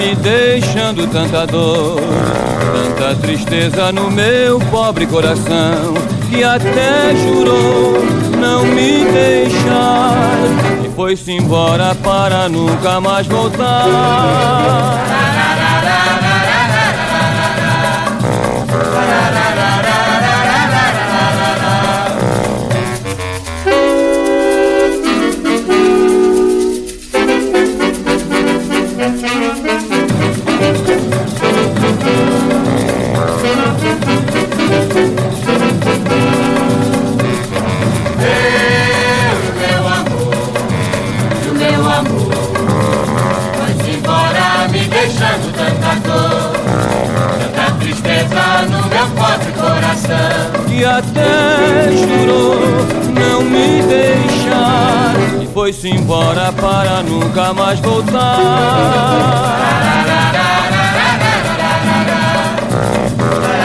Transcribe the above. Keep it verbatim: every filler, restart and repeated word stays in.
me deixando tanta dor, tanta tristeza no meu pobre coração, que até jurou não me deixar e foi-se embora para nunca mais voltar. Deixando tanta dor, tanta tristeza no meu pobre coração, que até jurou não me deixar e foi-se embora para nunca mais voltar.